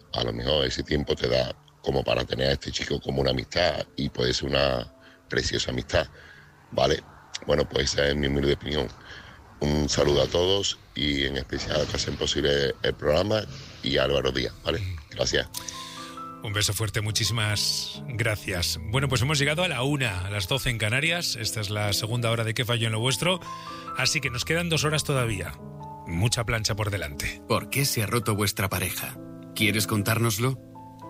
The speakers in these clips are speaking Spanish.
a lo mejor ese tiempo te da como para tener a este chico como una amistad y puede ser una preciosa amistad, ¿vale? Bueno, pues esa es mi humilde opinión. Un saludo a todos y en especial a que hacen posible el programa y a Álvaro Díaz, ¿vale? Gracias. Un beso fuerte, muchísimas gracias. Bueno, pues hemos llegado a la 1, a las 12 en Canarias. Esta es la segunda hora de ¿Qué falló en lo vuestro? Así que nos quedan 2 horas todavía. Mucha plancha por delante. ¿Por qué se ha roto vuestra pareja? ¿Quieres contárnoslo?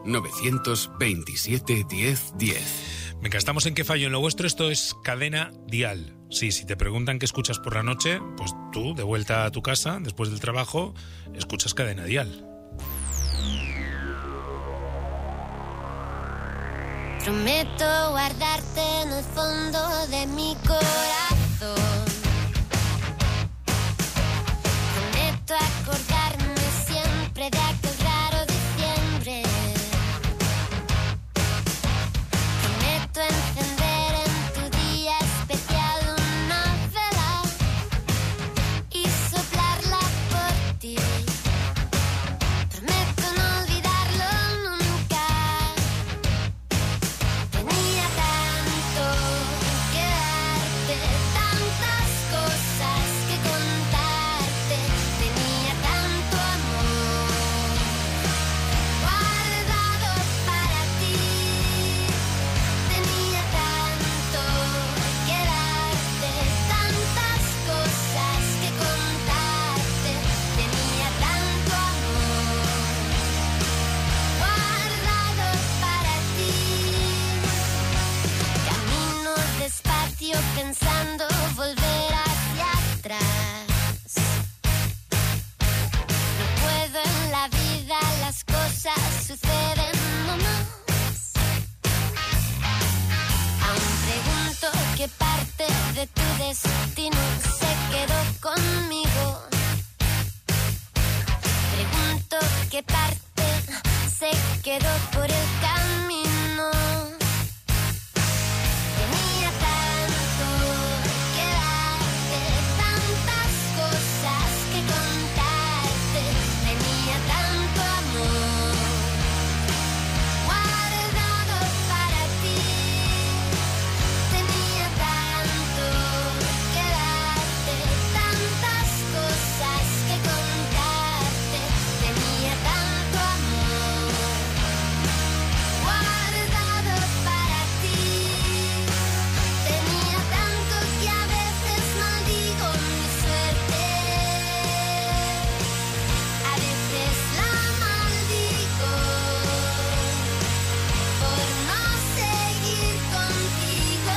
927 10 10. Venga, estamos en ¿Qué fallo en lo vuestro? Esto es Cadena Dial. Sí, si te preguntan qué escuchas por la noche, pues tú, de vuelta a tu casa, después del trabajo, escuchas Cadena Dial. Prometo guardarte en el fondo de mi corazón. Prometo acordarme siempre de aquel raro diciembre. Prometo encender en tu día especial una vela y soplarla por ti. Prometo no olvidarlo nunca. Tenía tanto que darte, tantas cosas que contarte. Tenía tanto amor guardado para ti. Tenía tanto que darte, tantas cosas que contarte. Tenía tanto amor guardado para ti. Camino despacio pensando volver hacia atrás. No puedo en la vida, las cosas suceden nomás. Aún pregunto qué parte de tu destino se quedó conmigo. Pregunto qué parte se quedó por el camino. Tenía tanto que darte, tantas cosas que contarte. Tenía tanto amor guardado para ti. Tenía tanto que darte, tantas cosas que contarte. Tenía tanto amor guardado para ti. Tenía tanto que a veces maldigo mi suerte. A veces la maldigo por no seguir contigo.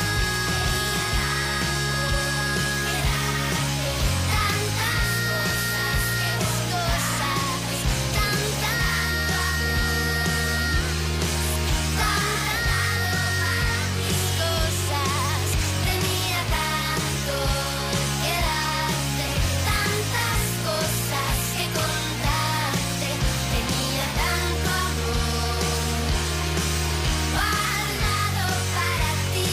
Tantas cosas, tanto mis cosas. Tenía tanto que darte, tantas cosas que contarte. Tenía tanto amor guardado para ti.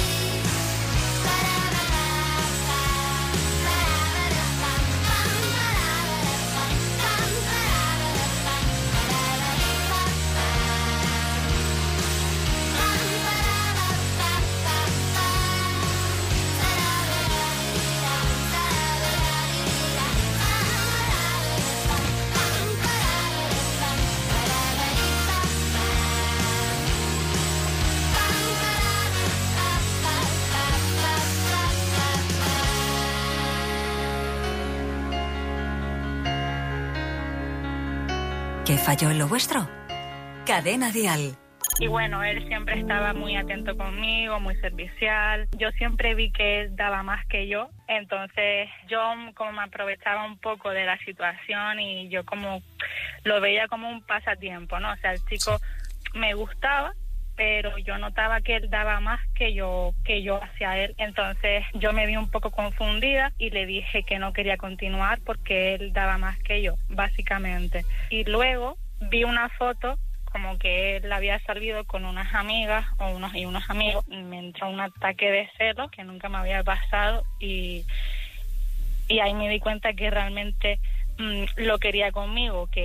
¿Qué falló en lo vuestro? Cadena Dial. Y bueno, él siempre estaba muy atento conmigo, muy servicial. Yo siempre vi que él daba más que yo. Entonces yo como me aprovechaba un poco de la situación y yo como lo veía como un pasatiempo, ¿no? O sea, el chico me gustaba, pero yo notaba que él daba más que yo hacia él. Entonces yo me vi un poco confundida y le dije que no quería continuar porque él daba más que yo, básicamente. Y luego vi una foto como que él había salido con unas amigas y unos amigos. Me entró un ataque de celos que nunca me había pasado y ahí me di cuenta que realmente lo quería conmigo, que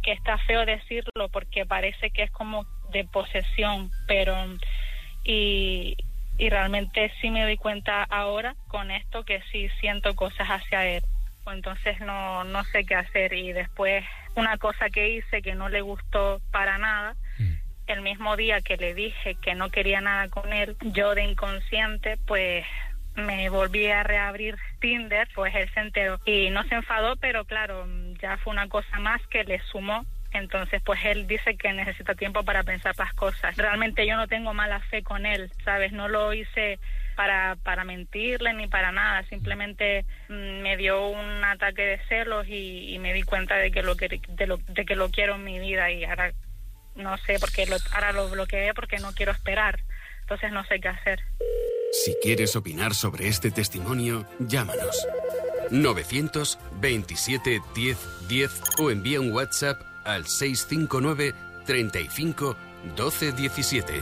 que está feo decirlo porque parece que es como de posesión, pero y realmente sí me doy cuenta ahora con esto que sí siento cosas hacia él. Entonces no sé qué hacer. Y después una cosa que hice que no le gustó para nada, el mismo día que le dije que no quería nada con él, yo de inconsciente pues me volví a reabrir Tinder, pues él se enteró y no se enfadó, pero claro, ya fue una cosa más que le sumó. Entonces pues él dice que necesita tiempo para pensar las cosas. Realmente yo no tengo mala fe con él, ¿sabes? No lo hice para mentirle ni para nada, simplemente me dio un ataque de celos y me di cuenta de que lo quiero en mi vida, y ahora no sé por qué ahora lo bloqueé porque no quiero esperar, entonces no sé qué hacer. Si quieres opinar sobre este testimonio, llámanos 927 10 10 o envía un WhatsApp al 659 35 12 17.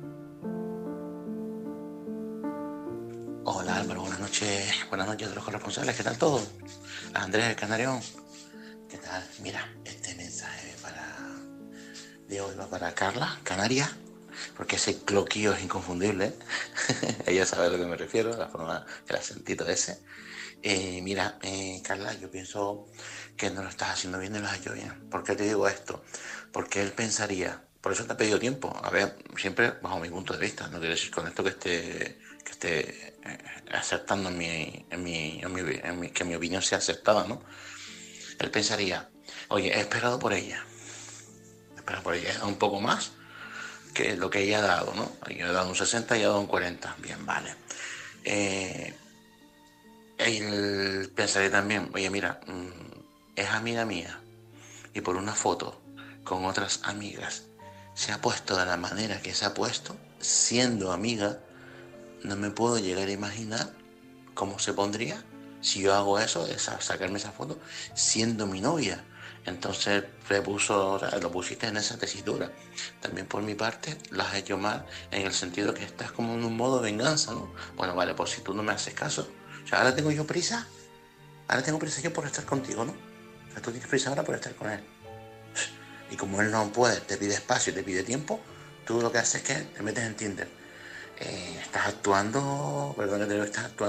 Hola Álvaro, buenas noches de los corresponsales, ¿qué tal todo? Andrés el Canarión, ¿qué tal? Mira, este mensaje de hoy va para Carla, Canaria, porque ese cloquillo es inconfundible, ¿eh? Ella sabe a lo que me refiero, la forma, el acentito ese. Mira, Carla, yo pienso que no lo estás haciendo bien y lo has hecho bien. ¿Por qué te digo esto? Porque él pensaría, por eso te ha pedido tiempo. A ver, siempre bajo mi punto de vista, no quiero decir con esto que esté aceptando que mi opinión sea aceptada, ¿no? Él pensaría, oye, he esperado por ella, un poco más que lo que ella ha dado, ¿no? Yo he dado un 60 y ella ha dado un 40, bien, vale. Él pensaría también, oye, mira, es amiga mía y por una foto con otras amigas se ha puesto de la manera que se ha puesto, siendo amiga, no me puedo llegar a imaginar cómo se pondría si yo hago eso, de sacarme esa foto, siendo mi novia. Entonces lo pusiste en esa tesitura. También por mi parte lo has hecho mal, en el sentido que estás como en un modo de venganza, ¿no? Bueno, vale, pues si tú no me haces caso, o sea, ahora tengo prisa yo por estar contigo, ¿no? O sea, tú tienes prisa ahora por estar con él. Y como él no puede, te pide espacio y te pide tiempo, tú lo que haces es que te metes en Tinder. Estás actuando, perdón que te digo,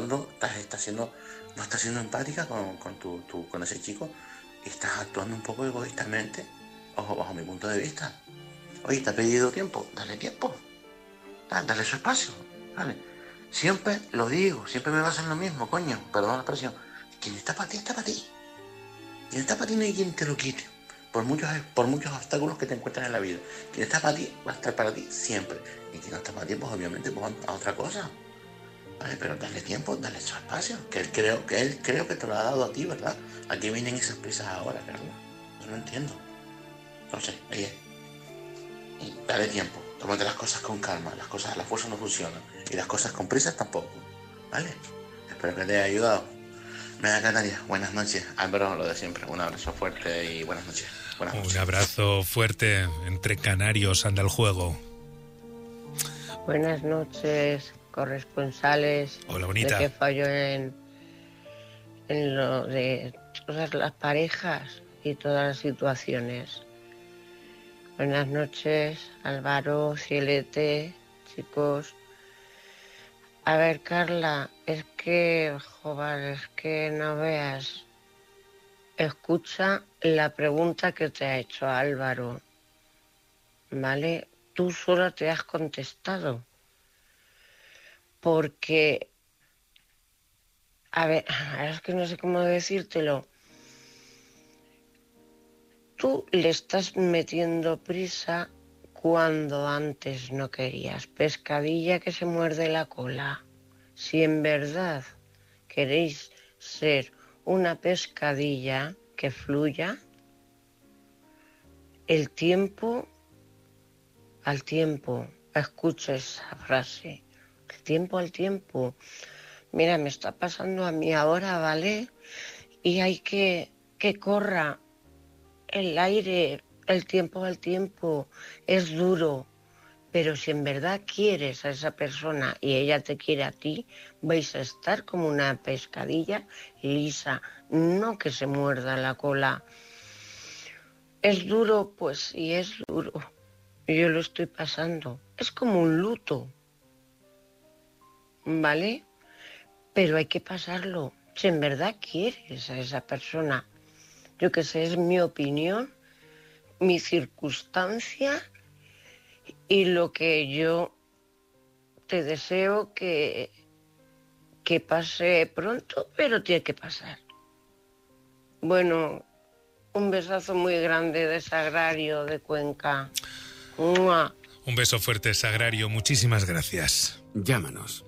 no estás siendo empática con ese chico, y estás actuando un poco egoístamente, bajo mi punto de vista. Oye, te ha pedido tiempo, dale tiempo, dale su espacio, ¿vale? Siempre lo digo, siempre me va a hacer lo mismo, coño, perdón la expresión. Quien está para ti, está para ti. Quien está para ti no hay quien te lo quite, por muchos obstáculos que te encuentras en la vida. Quien está para ti, va a estar para ti siempre. Y quien no está para ti, pues obviamente pues, a otra cosa. Vale, pero dale tiempo, dale su espacio, que él creo que te lo ha dado a ti, ¿verdad? ¿A qué vienen esas prisas ahora, Carlos? Yo no entiendo. No sé, oye, dale tiempo, tómate las cosas con calma, las fuerzas no funcionan, y las cosas con prisas tampoco, ¿vale? Espero que te haya ayudado. Mega Canaria, buenas noches. Álvaro, lo de siempre, un abrazo fuerte y buenas noches. Un abrazo fuerte, entre canarios anda el juego. Buenas noches, corresponsales. Hola, bonita. ¿De qué falló en lo de todas las parejas y todas las situaciones? Buenas noches, Álvaro, Cielete, chicos. A ver, Carla, es que no veas. Escucha la pregunta que te ha hecho Álvaro, ¿vale? Tú sola te has contestado. Porque, a ver, es que no sé cómo decírtelo. Tú le estás metiendo prisa cuando antes no querías. Pescadilla que se muerde la cola. Si en verdad queréis ser una pescadilla que fluya, el tiempo al tiempo. Escucha esa frase. El tiempo al tiempo. Mira, me está pasando a mí ahora, ¿vale? Y hay que corra el aire, el tiempo al tiempo. Es duro. Pero si en verdad quieres a esa persona y ella te quiere a ti, vais a estar como una pescadilla lisa, no que se muerda la cola. ¿Es duro? Pues sí, es duro. Yo lo estoy pasando. Es como un luto, ¿vale? Pero hay que pasarlo. Si en verdad quieres a esa persona. Yo que sé, es mi opinión, mi circunstancia y lo que yo te deseo que pase pronto, pero tiene que pasar. Bueno, un besazo muy grande de Sagrario de Cuenca. ¡Mua! Un beso fuerte, Sagrario. Muchísimas gracias. Llámanos.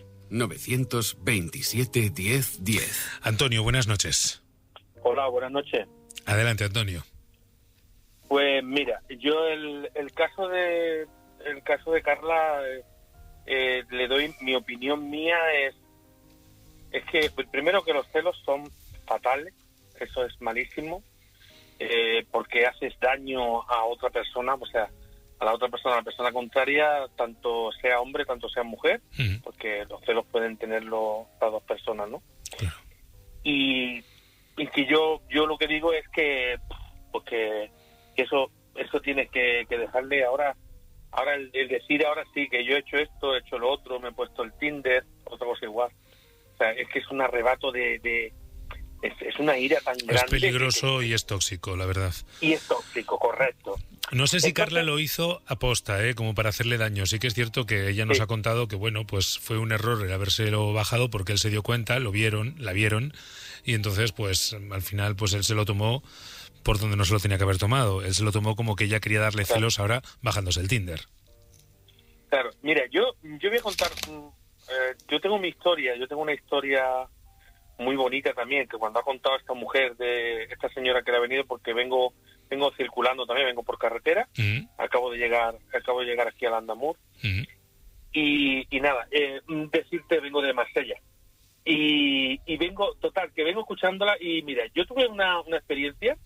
927 10 10. Antonio, buenas noches. Hola, buenas noches. Adelante, Antonio. Pues mira, yo el caso de Carla le doy mi opinión mía es que primero que los celos son fatales, eso es malísimo, porque haces daño a otra persona, o sea, a la otra persona, a la persona contraria, tanto sea hombre, tanto sea mujer, porque los celos pueden tenerlo las dos personas, ¿no? Claro. Y que yo lo que digo es que eso tienes que dejarle ahora el decir ahora sí que yo he hecho esto, he hecho lo otro, me he puesto el Tinder, otra cosa igual. O sea, es que es un arrebato es una ira tan grande. Es peligroso y es tóxico, la verdad. Y es tóxico, correcto. No sé si Carla lo hizo aposta, como para hacerle daño. Sí que es cierto que ella nos ha contado que, bueno, pues fue un error el habérselo bajado porque él se dio cuenta, la vieron, y entonces, pues, al final, pues él se lo tomó por donde no se lo tenía que haber tomado. Él se lo tomó como que ella quería darle celos ahora bajándose el Tinder. Claro, mira, yo voy a contar, yo tengo una historia muy bonita también, que cuando ha contado esta mujer, de esta señora que le ha venido, porque vengo circulando también, vengo por carretera, acabo de llegar aquí al Andamur, y nada, decirte, vengo de Marsella, y vengo escuchándola, y mira, yo tuve una experiencia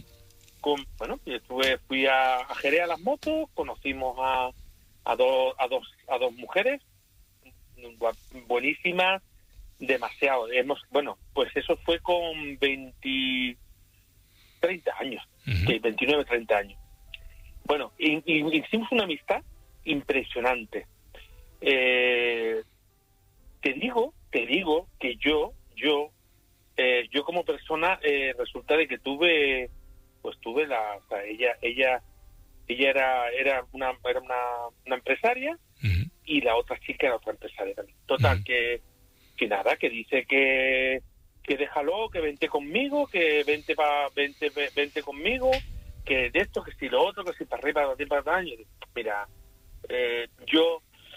fui a Jerez a las motos, conocimos a dos mujeres buenísimas, demasiado. Pues eso fue con 30 años, 29, 30 años. Bueno, y hicimos una amistad impresionante. Te digo que yo como persona, resulta de que ella era una empresaria, y la otra chica era otra empresaria también. Total, que nada, que dice que déjalo, que vente conmigo, que vente conmigo, que de esto, que si lo otro, que si para arriba, para atrás. Mira, yo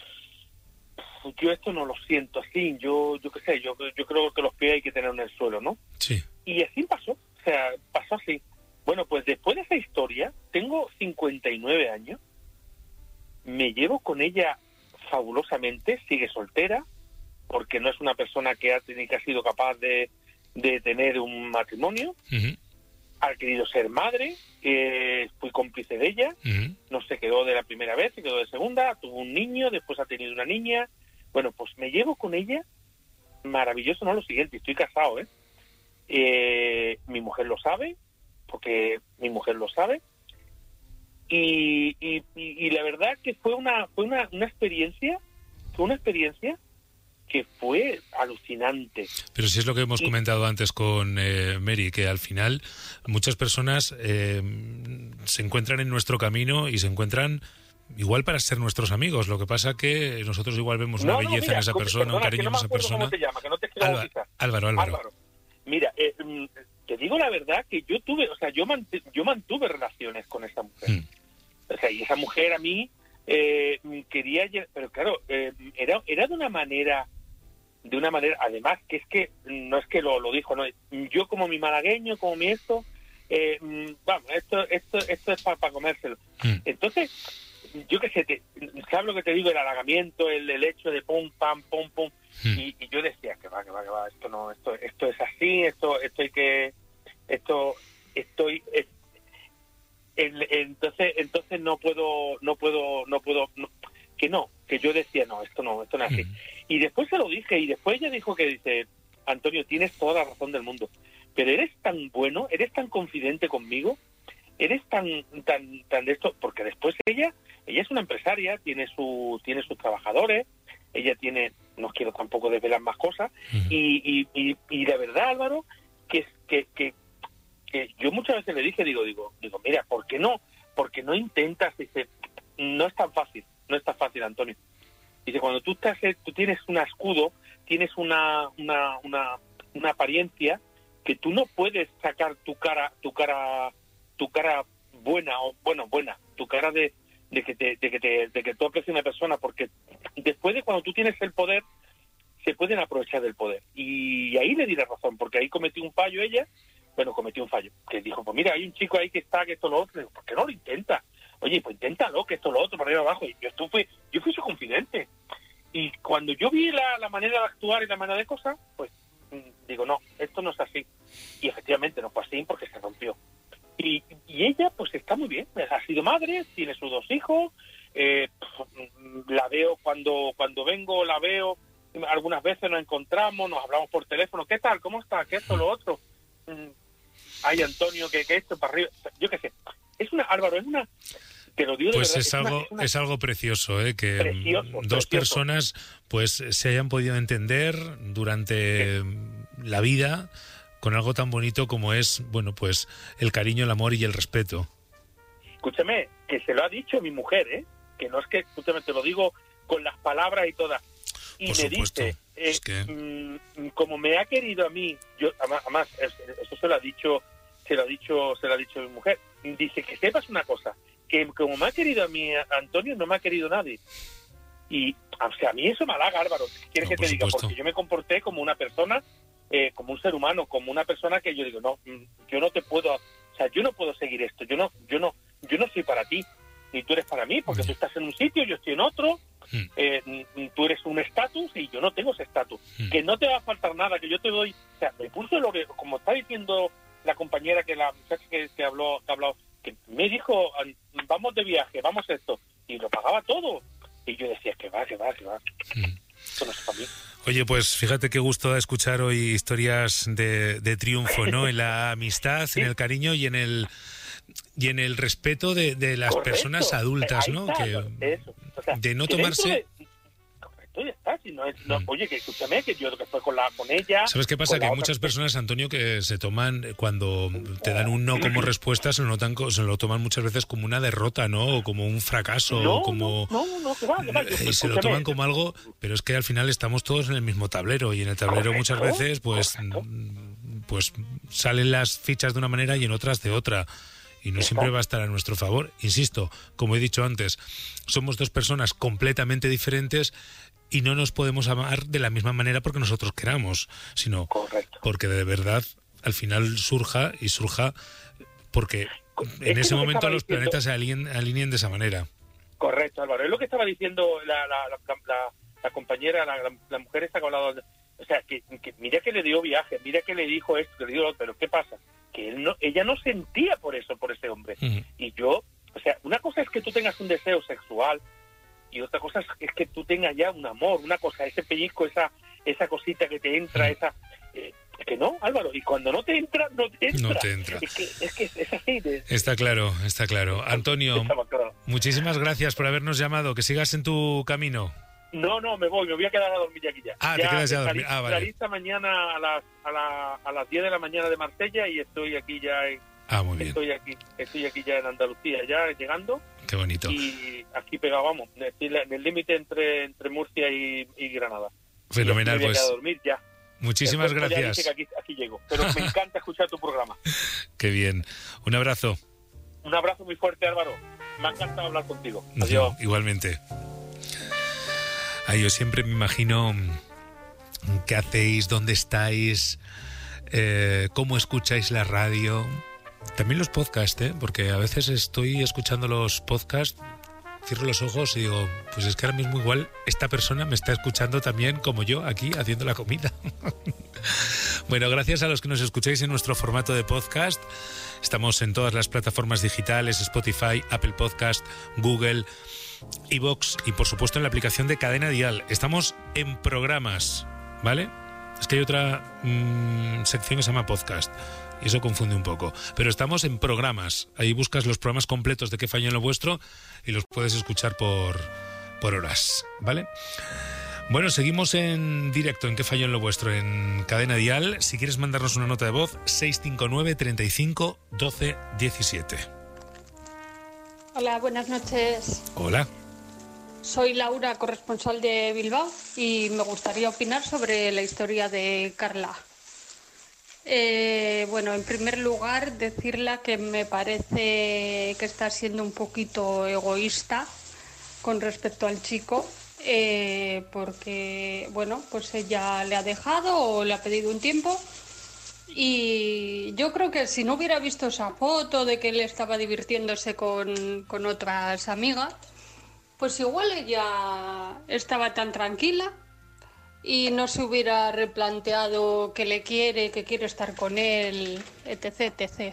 esto no lo siento así, yo qué sé, yo creo que los pies hay que tener en el suelo, ¿no? Sí. Y así pasó, o sea, pasó así. Bueno, pues después de esa historia, tengo 59 años, me llevo con ella fabulosamente, sigue soltera, porque no es una persona que ha sido capaz de tener un matrimonio, ha querido ser madre, fui cómplice de ella, no se quedó de la primera vez, se quedó de segunda, tuvo un niño, después ha tenido una niña. Bueno, pues me llevo con ella maravilloso, no lo siguiente, estoy casado, mi mujer lo sabe, porque mi mujer lo sabe, y la verdad que fue una experiencia que fue alucinante. Pero si es lo que hemos comentado antes con Mary, que al final muchas personas se encuentran en nuestro camino y se encuentran igual para ser nuestros amigos. Lo que pasa que nosotros igual vemos una belleza en esa persona, un cariño en esa persona. ¿Cómo te llama? Que no te quiero bautizar. Álvaro. Mira, te digo la verdad que yo mantuve relaciones con esa mujer. O sea, y esa mujer a mí quería, pero claro, era de una manera, además, que es que no es que lo dijo, no, yo como mi malagueño, como mi esto es para comérselo. Entonces, yo qué sé, ¿sabes lo que te digo? El halagamiento, el hecho de pum, pam, pum, pum. Y yo decía que va, esto es así, entonces no puedo, que yo decía, no es así. Y después se lo dije, y después ella dijo que dice, Antonio, tienes toda la razón del mundo, pero eres tan bueno, eres tan confidente conmigo, eres tan de esto, porque después ella es una empresaria, tiene sus trabajadores, ella tiene, no quiero tampoco desvelar más cosas, y de verdad, Álvaro, que yo muchas veces le dije, digo, mira, ¿por qué no intentas? Dice, no es tan fácil, Antonio. Dice, cuando tú tienes un escudo, tienes una apariencia que tú no puedes sacar tu cara buena, tu cara de que tú aprecias a una persona, porque después de cuando tú tienes el poder, se pueden aprovechar del poder. Y ahí le di la razón, porque ahí cometí un fallo, que dijo, pues mira, hay un chico ahí que esto, lo otro. Digo, ¿por qué no lo intenta? Oye, pues inténtalo, que esto, lo otro, para arriba abajo. Y yo fui su confidente. Y cuando yo vi la manera de actuar y la manera de cosas, pues digo, no, esto no es así. Y efectivamente no fue así porque se rompió. Y ella, pues está muy bien. Ha sido madre, tiene sus 2 hijos. La veo cuando vengo, la veo. Algunas veces nos encontramos, nos hablamos por teléfono. ¿Qué tal? ¿Cómo está? ¿Qué esto, lo otro? Ay, Antonio, que esto para arriba. Yo qué sé. Álvaro, te lo digo de pues verdad, es algo precioso, que precioso, dos personas pues se hayan podido entender durante la vida con algo tan bonito como es, bueno, pues el cariño, el amor y el respeto. Escúchame, que se lo ha dicho mi mujer, que no es que, escúchame, te lo digo con las palabras y todas. Y por me supuesto, dice, es que... como me ha querido a mí, yo además eso se lo ha dicho mi mujer. Dice, que sepas una cosa, que como me ha querido a mí Antonio, no me ha querido nadie. Y, o sea, a mí eso me halaga, Álvaro. ¿Quieres que te diga? Porque yo me comporté como una persona, como un ser humano, como una persona que yo digo, no, yo no te puedo, o sea, yo no puedo seguir esto, yo no soy para ti, ni tú eres para mí, porque tú estás en un sitio, yo estoy en otro, tú eres un estatus y yo no tengo ese estatus, que no te va a faltar nada, que yo te doy, o sea, me puso lo que, como está diciendo la compañera, que la muchacha que habló, que me dijo, vamos de viaje, vamos esto, y lo pagaba todo. Y yo decía, que va. Esto no es para mí. Oye, pues fíjate qué gusto da escuchar hoy historias de triunfo, ¿no? En la amistad, sí, en el cariño y en el respeto de las personas adultas, ¿no? Eso. O sea, de no tomarse... Correcto, ya está. Si no, oye, que escúchame, que yo lo que fue con ella... ¿Sabes qué pasa? Que hay muchas personas, Antonio, que se toman, cuando te dan un no como respuesta, se lo toman muchas veces como una derrota, ¿no? O como un fracaso, no, como... No, que va. Y se lo toman como algo, pero es que al final estamos todos en el mismo tablero, y en el tablero muchas veces, pues salen las fichas de una manera y en otras de otra. Y no siempre va a estar a nuestro favor. Insisto, como he dicho antes, somos dos personas completamente diferentes y no nos podemos amar de la misma manera porque nosotros queramos, sino porque de verdad al final surja porque en ese momento los planetas se alineen de esa manera. Correcto, Álvaro. Es lo que estaba diciendo la compañera, la mujer esta que ha hablado. O sea, que mira que le dio viaje, mira que le dijo esto, que le dijo, pero ¿qué pasa? Que ella no sentía por ese hombre. Y yo, o sea, una cosa es que tú tengas un deseo sexual y otra cosa es que tú tengas ya un amor, una cosa, ese pellizco, esa cosita que te entra, que no, Álvaro, y cuando no te entra, no te entra. Es que es así. Está claro. Antonio, muchísimas gracias por habernos llamado, que sigas en tu camino. No, me voy a quedar a dormir aquí ya. Te quedas ya a dormir. Vale. La lista mañana a las 10 de la mañana de Marsella y estoy aquí ya muy bien. Estoy aquí ya en Andalucía, ya llegando. Qué bonito. Y aquí pegado, vamos, en el límite entre Murcia y Granada. Fenomenal, me voy a pues. quedar a dormir ya. Muchísimas gracias. Ya dije que aquí llego, pero me encanta escuchar tu programa. Qué bien. Un abrazo. Un abrazo muy fuerte, Álvaro. Me ha encantado hablar contigo. Adiós. Igualmente. Yo siempre me imagino qué hacéis, dónde estáis, cómo escucháis la radio, también los podcasts, porque a veces estoy escuchando los podcasts, cierro los ojos y digo, pues es que ahora mismo igual esta persona me está escuchando también como yo aquí haciendo la comida. Bueno, gracias a los que nos escucháis en nuestro formato de podcast. Estamos en todas las plataformas digitales, Spotify, Apple Podcast, Google, iVoox y por supuesto en la aplicación de Cadena Dial. Estamos en programas, ¿vale? Es que hay otra sección que se llama podcast. y eso confunde un poco. Pero estamos en programas, ahí buscas los programas completos de Qué Falló en lo Vuestro y los puedes escuchar por horas, ¿vale? Bueno, seguimos en directo en Qué Falló en lo Vuestro, en Cadena Dial. Si quieres mandarnos una nota de voz, 659 35 12 17. Hola, buenas noches. Hola. Soy Laura, corresponsal de Bilbao, y me gustaría opinar sobre la historia de Carla. Bueno, en primer lugar, decirle que me parece que está siendo un poquito egoísta con respecto al chico, porque, bueno, pues ella le ha dejado o le ha pedido un tiempo, y yo creo que si no hubiera visto esa foto de que él estaba divirtiéndose con otras amigas, pues igual ella estaba tan tranquila y no se hubiera replanteado que le quiere, que quiere estar con él, etc, etc.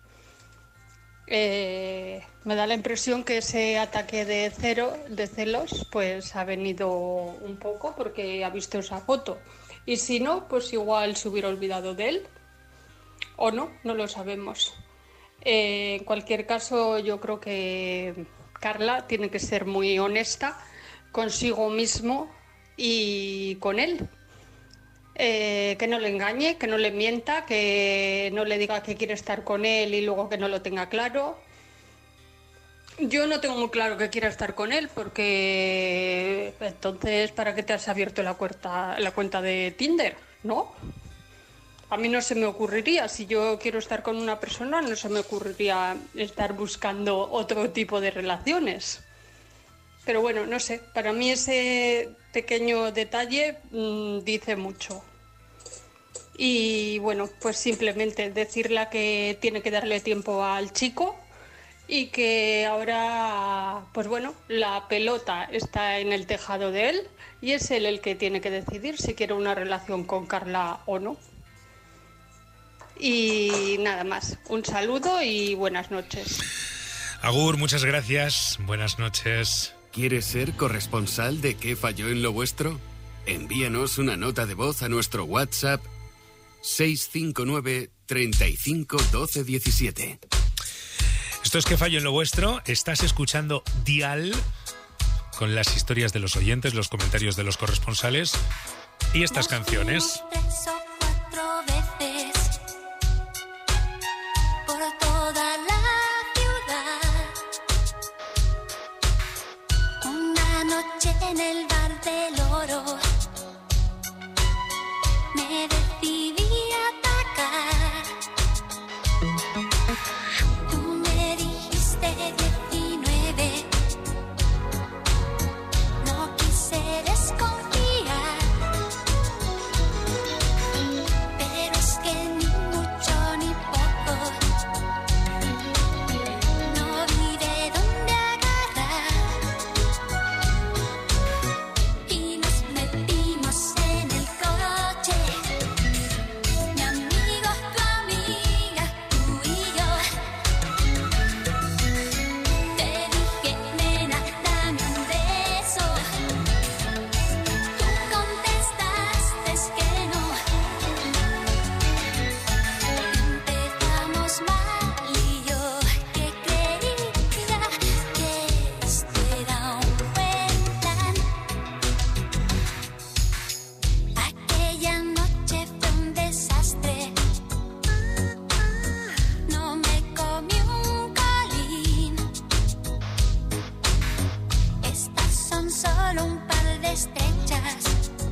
Me da la impresión que ese ataque de celos pues ha venido un poco porque ha visto esa foto, y si no, pues igual se hubiera olvidado de él, o no lo sabemos. En cualquier caso, yo creo que Carla tiene que ser muy honesta consigo mismo y con él. Que no le engañe, que no le mienta, que no le diga que quiere estar con él y luego que no lo tenga claro. Yo no tengo muy claro que quiera estar con él, porque entonces, ¿para qué te has abierto la cuenta de Tinder? ¿No? A mí no se me ocurriría, si yo quiero estar con una persona, no se me ocurriría estar buscando otro tipo de relaciones. Pero bueno, no sé, para mí ese pequeño detalle dice mucho. Y bueno, pues simplemente decirle que tiene que darle tiempo al chico y que ahora, pues bueno, la pelota está en el tejado de él y es él el que tiene que decidir si quiere una relación con Carla o no. Y nada más, un saludo y buenas noches. Agur, muchas gracias, buenas noches. ¿Quieres ser corresponsal de Qué Falló en lo Vuestro? Envíanos una nota de voz a nuestro WhatsApp 659 35 12 17. Esto es Qué Falló en lo Vuestro. Estás escuchando Dial con las historias de los oyentes, los comentarios de los corresponsales y estas canciones. 3 o 4 veces por toda la ciudad. Una noche en el bar del Oro me decidí atacar. Tú me dijiste 19, no quise desconfiar, pero es que ni mucho ni poco, no vi de dónde agarrar, y nos metimos en el coche, mi amigo, tu amiga, tú y yo. Te dije, nena, dame un beso. Tú contestaste que no. Empezamos mal y yo que creía que esto era un buen plan. Aquella noche fue un desastre. No me comí un colín. Estas son solo un par de estrechas.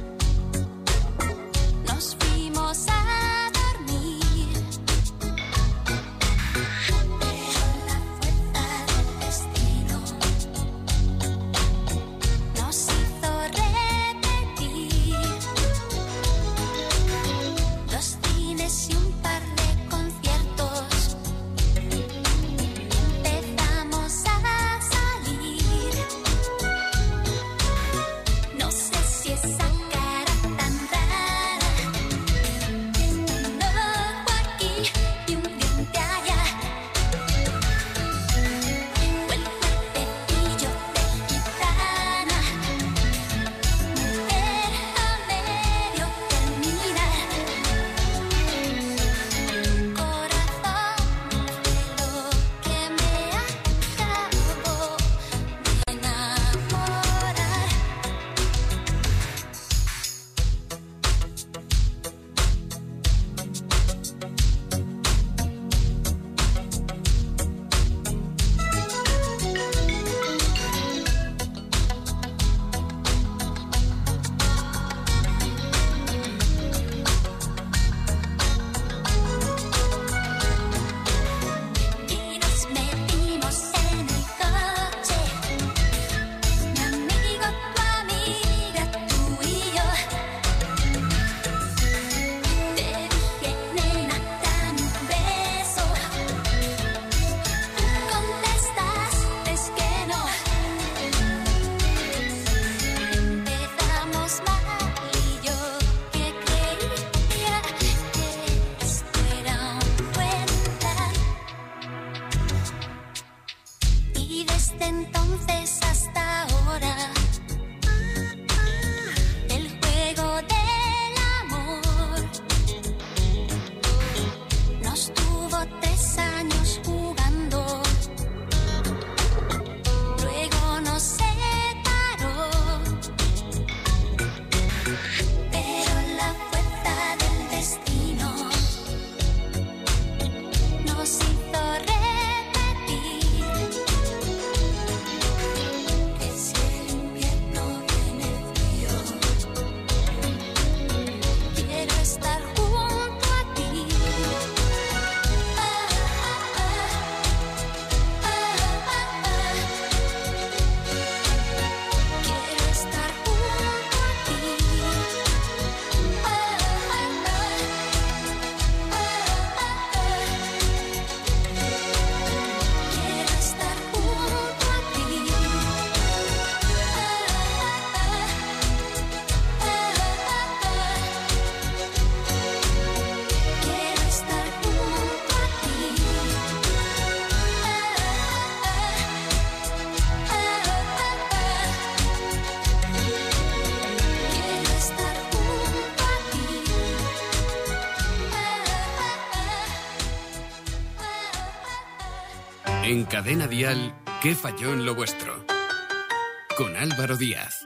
Nos fuimos a dormir. Pero la fuerza del destino nos hizo repetir 2 cines y un par de conciertos. Empezamos a salir. No sé si es veces hasta ahora. El juego del amor nos tuvo 3 años jugando. Luego nos separó, pero la fuerza del destino nos hizo repetir que si el invierno viene frío, quiero estar junto a ti. Quiero estar junto a ti. Quiero estar junto a ti. Quiero estar junto a ti. Quiero estar junto a ti. En Cadena Dial, ¿qué falló en lo vuestro? Con Álvaro Díaz.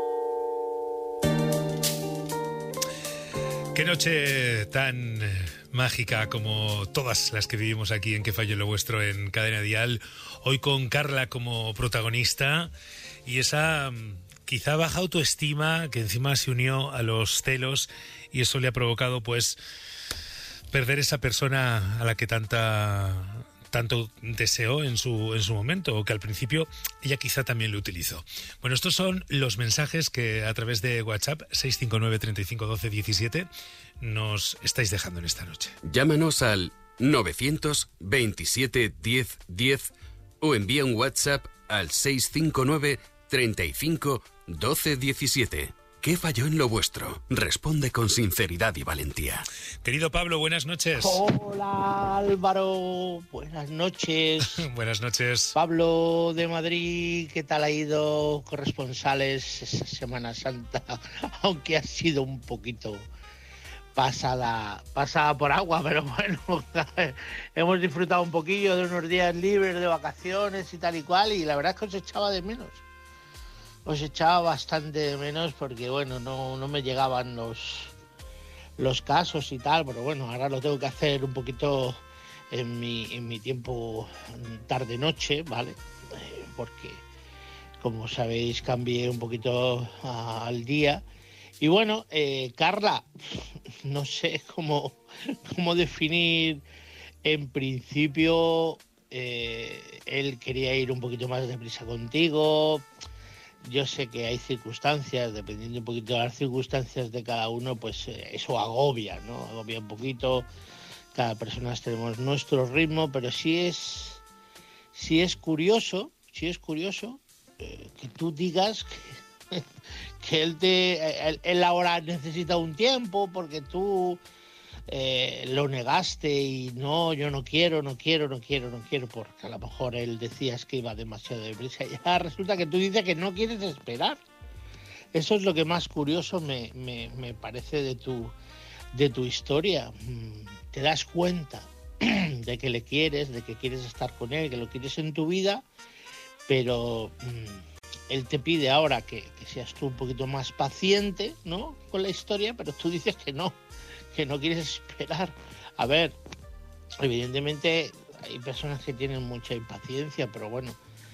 Qué noche tan mágica como todas las que vivimos aquí en Qué falló en lo vuestro en Cadena Dial. Hoy con Carla como protagonista y esa quizá baja autoestima que encima se unió a los celos y eso le ha provocado pues perder esa persona a la que tanto deseó en su momento, o que al principio ella quizá también lo utilizó. Bueno, estos son los mensajes que a través de WhatsApp 659 35 12 17 nos estáis dejando en esta noche. Llámanos al 927 10 10 o envía un WhatsApp al 659 35 12 17. ¿Qué falló en lo vuestro? Responde con sinceridad y valentía. Querido Pablo, buenas noches. Hola Álvaro, buenas noches. Buenas noches. Pablo de Madrid, ¿qué tal ha ido corresponsales esa Semana Santa? Aunque ha sido un poquito pasada por agua, pero bueno, hemos disfrutado un poquillo de unos días libres de vacaciones y tal y cual, y la verdad es que os echaba de menos. Os echaba bastante de menos porque, bueno, no me llegaban los casos y tal, pero bueno, ahora lo tengo que hacer un poquito en mi tiempo tarde-noche, ¿vale? Porque, como sabéis, cambié un poquito al día. Y bueno, Carla, no sé cómo definir. En principio, él quería ir un poquito más deprisa contigo. Yo sé que hay circunstancias, dependiendo un poquito de las circunstancias de cada uno, pues eso agobia, ¿no? Agobia un poquito. Cada persona tenemos nuestro ritmo, pero sí es curioso que tú digas que él ahora necesita un tiempo porque tú lo negaste y no, yo no quiero, porque a lo mejor él decías que iba demasiado deprisa y ya resulta que tú dices que no quieres esperar. Eso es lo que más curioso me parece de tu historia. Te das cuenta de que le quieres, de que quieres estar con él, que lo quieres en tu vida, pero él te pide ahora que seas tú un poquito más paciente, ¿no?, con la historia, pero tú dices que no quieres esperar. A ver, evidentemente hay personas que tienen mucha impaciencia, pero bueno,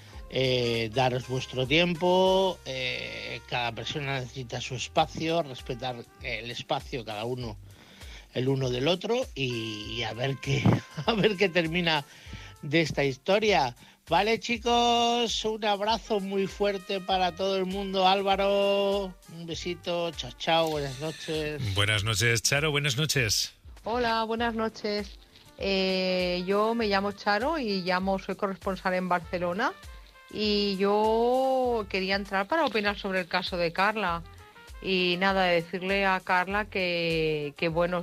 daros vuestro tiempo, cada persona necesita su espacio, respetar el espacio cada uno, el uno del otro, y a ver qué termina de esta historia. Vale, chicos, un abrazo muy fuerte para todo el mundo. Álvaro, un besito, chao, buenas noches. Buenas noches, Charo, buenas noches. Hola, buenas noches. Yo me llamo Charo y soy corresponsal en Barcelona, y yo quería entrar para opinar sobre el caso de Carla. Y nada, decirle a Carla que bueno,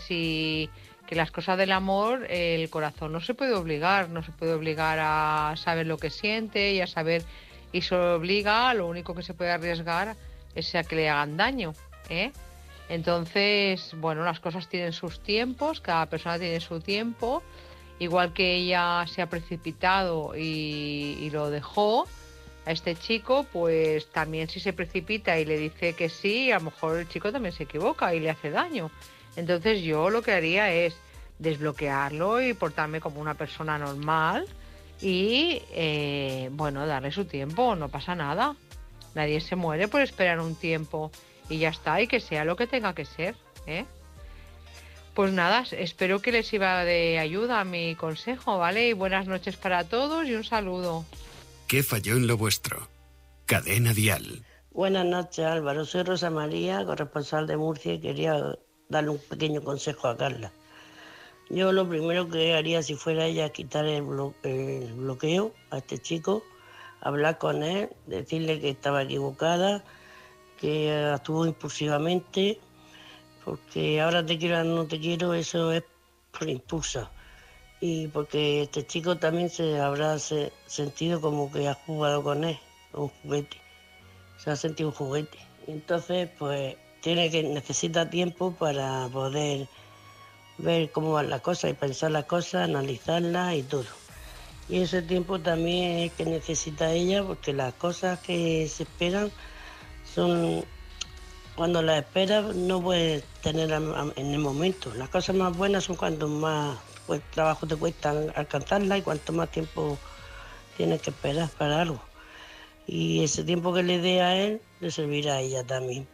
que las cosas del amor, el corazón no se puede obligar a saber lo que siente y a saber y se lo obliga, lo único que se puede arriesgar es a que le hagan daño, ¿eh? Entonces, bueno, las cosas tienen sus tiempos, cada persona tiene su tiempo, igual que ella se ha precipitado y lo dejó a este chico, pues también si se precipita y le dice que sí, a lo mejor el chico también se equivoca y le hace daño. Entonces yo lo que haría es desbloquearlo y portarme como una persona normal y, bueno, darle su tiempo, no pasa nada. Nadie se muere por esperar un tiempo y ya está, y que sea lo que tenga que ser, ¿eh? Pues nada, espero que les sirva de ayuda mi consejo, ¿vale? Y buenas noches para todos y un saludo. ¿Qué falló en lo vuestro? Cadena Dial. Buenas noches, Álvaro. Soy Rosa María, corresponsal de Murcia, y quería darle un pequeño consejo a Carla. Yo lo primero que haría si fuera ella es quitar el bloqueo a este chico, hablar con él, decirle que estaba equivocada, que actuó impulsivamente, porque ahora te quiero, no te quiero, eso es por impulso. Y porque este chico también se habrá sentido como que ha jugado con él, un juguete. Se ha sentido un juguete. Entonces, pues, necesita tiempo para poder ver cómo van las cosas y pensar las cosas, analizarlas y todo. Y ese tiempo también es que necesita ella, porque las cosas que se esperan son... Cuando las esperas no puedes tener en el momento. Las cosas más buenas son cuando más trabajo te cuesta alcanzarlas y cuanto más tiempo tienes que esperar para algo. Y ese tiempo que le dé a él le servirá a ella también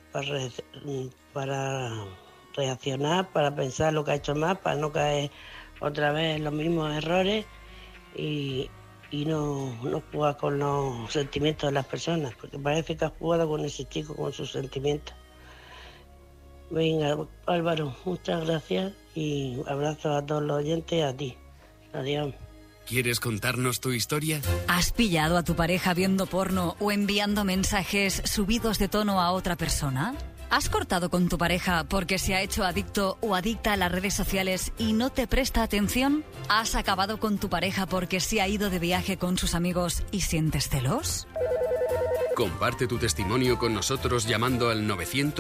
para reaccionar, para pensar lo que ha hecho mal, para no caer otra vez en los mismos errores y no jugar con los sentimientos de las personas, porque parece que has jugado con ese chico, con sus sentimientos. Venga, Álvaro, muchas gracias y abrazos a todos los oyentes y a ti. Adiós. ¿Quieres contarnos tu historia? ¿Has pillado a tu pareja viendo porno o enviando mensajes subidos de tono a otra persona? ¿Has cortado con tu pareja porque se ha hecho adicto o adicta a las redes sociales y no te presta atención? ¿Has acabado con tu pareja porque se ha ido de viaje con sus amigos y sientes celos? Comparte tu testimonio con nosotros llamando al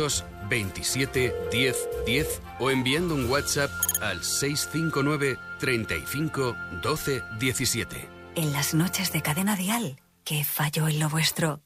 927 10 10 o enviando un WhatsApp al 659 35 12 17. En las noches de Cadena Dial, ¿qué falló en lo vuestro?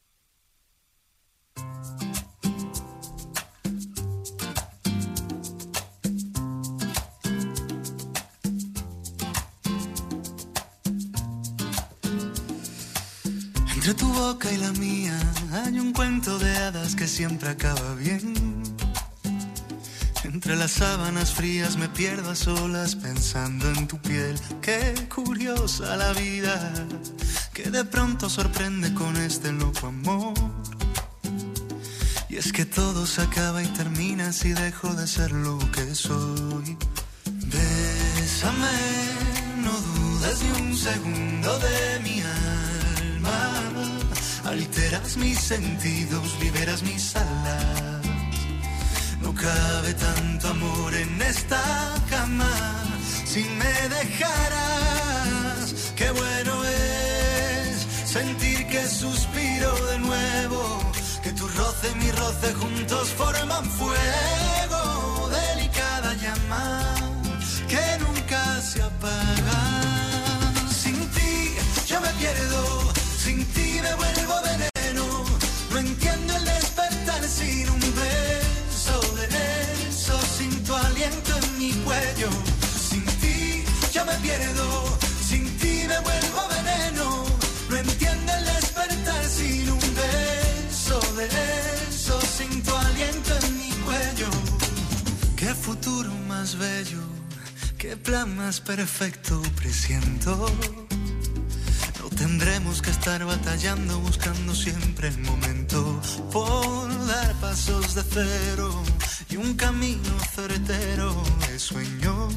Entre tu boca y la mía hay un cuento de hadas que siempre acaba bien. Entre las sábanas frías me pierdo a solas pensando en tu piel. Qué curiosa la vida, que de pronto sorprende con este loco amor. Y es que todo se acaba y termina si dejo de ser lo que soy. Bésame, no dudes ni un segundo de mi alma. Alteras mis sentidos, liberas mis alas. No cabe tanto amor en esta cama. Si me dejaras, qué bueno es sentir que suspiro de nuevo. Que tu roce y mi roce juntos forman fuego. Delicada llama que nunca se apaga. Sin ti yo me pierdo, sin ti me vuelvo veneno. No entiendo el despertar sin un beso de eso, sin tu aliento en mi cuello. Sin ti yo me pierdo, sin ti me vuelvo veneno. No entiendo el despertar sin un beso de eso, sin tu aliento en mi cuello. Qué futuro más bello, qué plan más perfecto presiento. Tendremos que estar batallando, buscando siempre el momento por dar pasos de cero y un camino certero de sueños.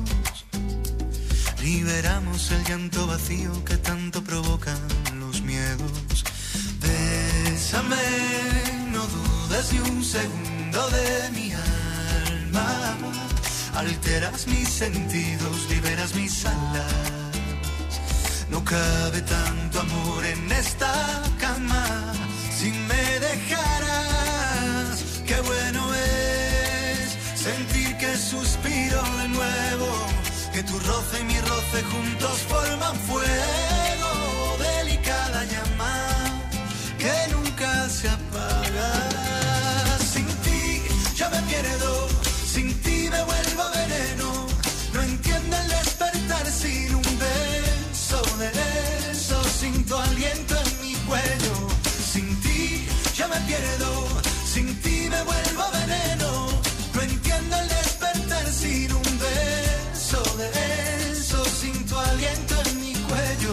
Liberamos el llanto vacío que tanto provocan los miedos. Bésame, no dudes ni un segundo de mi alma. Alteras mis sentidos, liberas mis alas. No cabe tanto amor en esta cama. Si me dejaras, qué bueno es sentir que suspiro de nuevo, que tu roce y mi roce juntos forman fuego, delicada llama que nunca se apaga. Sin ti yo me pierdo, sin ti me vuelvo veneno. No entiendo el despertar sin un beso de eso, sin tu aliento en mi cuello. Sin ti yo me pierdo, sin ti me vuelvo veneno. No entiendo el despertar sin un beso de eso, sin tu aliento en mi cuello.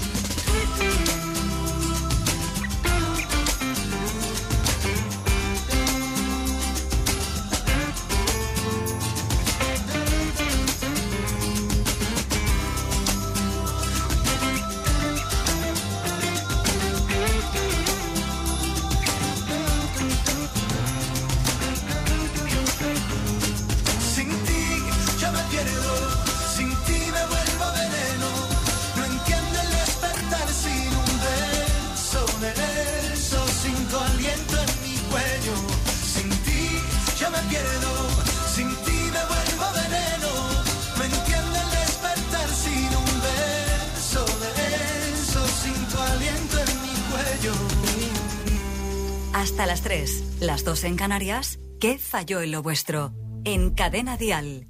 Hasta las 3, las 2 en Canarias. ¿Qué falló en lo vuestro? En Cadena Dial.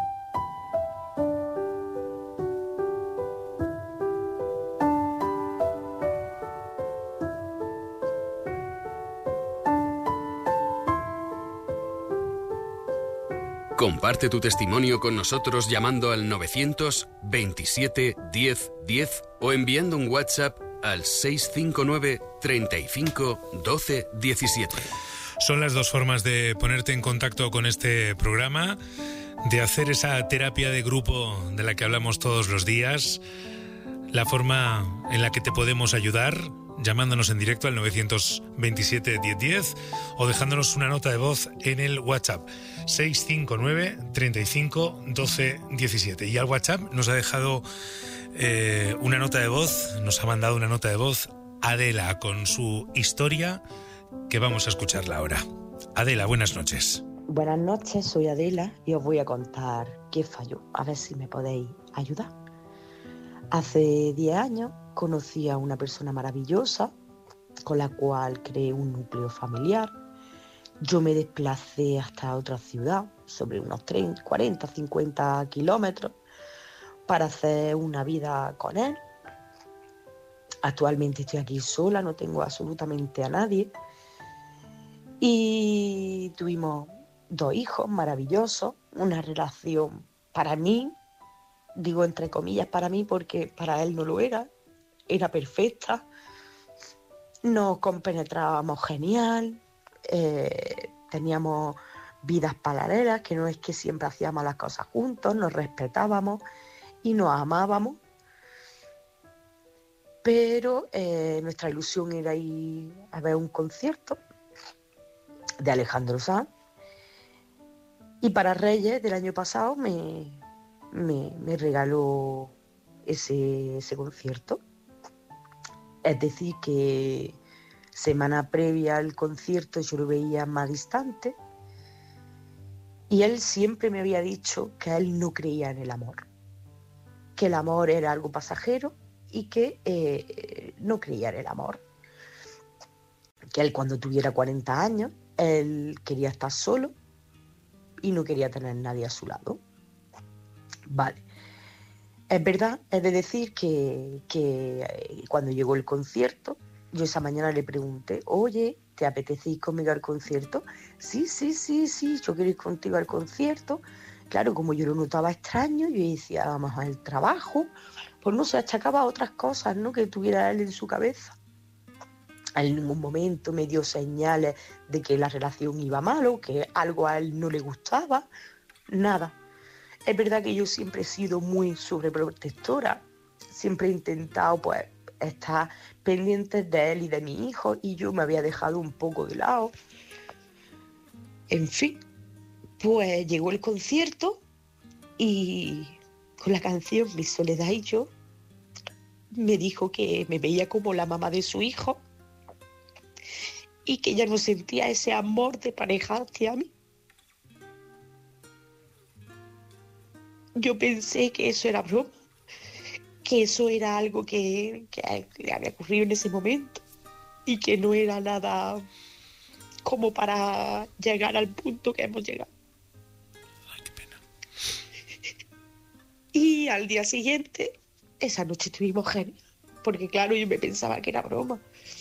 Comparte tu testimonio con nosotros llamando al 927 10 10 o enviando un WhatsApp al 659 35 12 17. Son las dos formas de ponerte en contacto con este programa, de hacer esa terapia de grupo de la que hablamos todos los días, la forma en la que te podemos ayudar, llamándonos en directo al 927 10 10 o dejándonos una nota de voz en el WhatsApp 659 35 12 17. Y al WhatsApp nos ha dejado una nota de voz, nos ha mandado una nota de voz Adela con su historia, que vamos a escucharla ahora. Adela, buenas noches. Buenas noches, soy Adela y os voy a contar qué falló, a ver si me podéis ayudar. Hace 10 años conocí a una persona maravillosa con la cual creé un núcleo familiar. Yo me desplacé hasta otra ciudad, sobre unos 30, 40, 50 kilómetros, para hacer una vida con él. Actualmente estoy aquí sola, no tengo absolutamente a nadie. Y tuvimos 2 hijos maravillosos, una relación para mí, digo entre comillas para mí porque para él no lo era perfecta. Nos compenetrábamos genial, teníamos vidas paralelas, que no es que siempre hacíamos las cosas juntos, nos respetábamos y nos amábamos, pero nuestra ilusión era ir a ver un concierto de Alejandro Sanz, y para Reyes del año pasado me regaló ese concierto. Es decir, que semana previa al concierto yo lo veía más distante y él siempre me había dicho que él no creía en el amor, que el amor era algo pasajero y que no creía en el amor, que él cuando tuviera 40 años él quería estar solo y no quería tener nadie a su lado. Vale. Es verdad, es de decir que cuando llegó el concierto, yo esa mañana le pregunté, oye, ¿te apetece ir conmigo al concierto? Sí, yo quiero ir contigo al concierto. Claro, como yo lo notaba extraño, yo decía, vamos al trabajo, pues no se achacaba a otras cosas, ¿no?, que tuviera él en su cabeza. En ningún momento me dio señales de que la relación iba mal o que algo a él no le gustaba, nada. Es verdad que yo siempre he sido muy sobreprotectora, siempre he intentado pues estar pendiente de él y de mi hijo y yo me había dejado un poco de lado. En fin, pues llegó el concierto y con la canción Mi soledad y yo me dijo que me veía como la mamá de su hijo y que ella no sentía ese amor de pareja hacia mí. Yo pensé que eso era broma, que eso era algo que le había ocurrido en ese momento y que no era nada como para llegar al punto que hemos llegado. Ay, qué pena. Y al día siguiente, esa noche estuvimos genial, porque claro, yo me pensaba que era broma.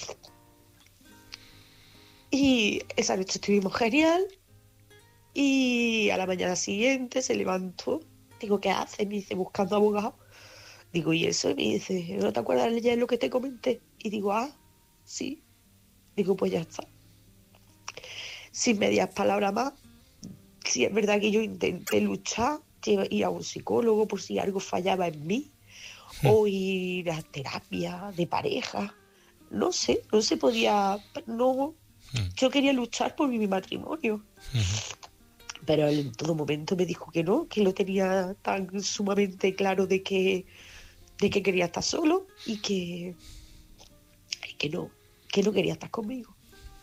Y esa noche estuvimos genial y a la mañana siguiente se levantó. Digo, ¿qué haces? Me dice, buscando abogado. Digo, ¿y eso? Y me dice, ¿no te acuerdas de lo que te comenté? Y digo, sí. Digo, pues ya está. Sin medias palabras más, sí es verdad que yo intenté luchar, ir a un psicólogo por si algo fallaba en mí, o ir a terapia de pareja. No sé, no se podía, no. Yo quería luchar por mi matrimonio. Pero él en todo momento me dijo que no, que lo tenía tan sumamente claro de que quería estar solo y que no quería estar conmigo.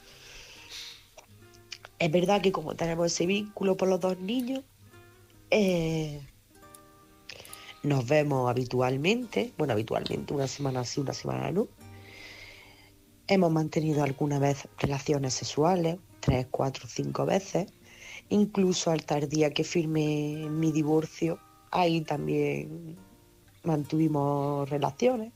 Es verdad que como tenemos ese vínculo por los dos niños, nos vemos habitualmente, una semana sí, una semana no. Hemos mantenido alguna vez relaciones sexuales, 3, 4, 5 veces. Incluso hasta el día que firmé mi divorcio, ahí también mantuvimos relaciones.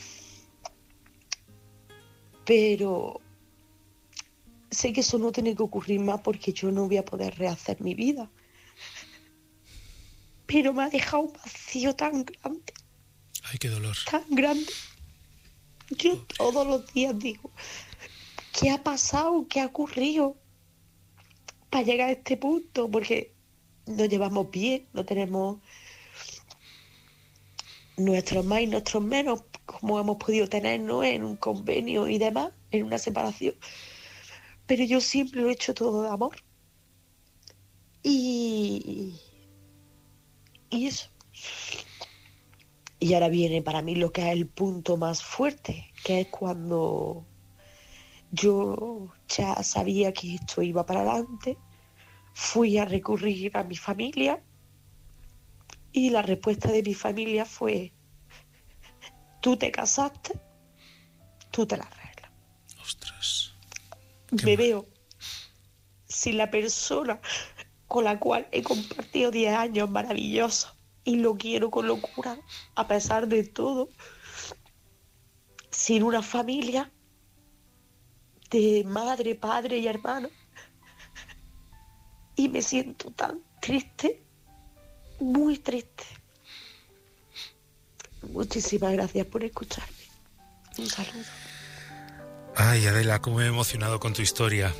Pero sé que eso no tiene que ocurrir más porque yo no voy a poder rehacer mi vida. Pero me ha dejado un vacío tan grande. Ay, qué dolor. Tan grande. Yo todos los días digo, ¿qué ha pasado? ¿Qué ha ocurrido para llegar a este punto? Porque nos llevamos bien, no tenemos nuestros más y nuestros menos, como hemos podido tenernos en un convenio y demás, en una separación. Pero yo siempre lo he hecho todo de amor. Y eso. Y ahora viene para mí lo que es el punto más fuerte, que es cuando yo ya sabía que esto iba para adelante, fui a recurrir a mi familia y la respuesta de mi familia fue: tú te casaste, tú te la arreglas. Ostras. Me veo sin la persona con la cual he compartido 10 años maravillosos y lo quiero con locura, a pesar de todo, sin una familia de madre, padre y hermano. Y me siento tan triste, muy triste. Muchísimas gracias por escucharme. Un saludo. Ay, Adela, cómo me he emocionado con tu historia.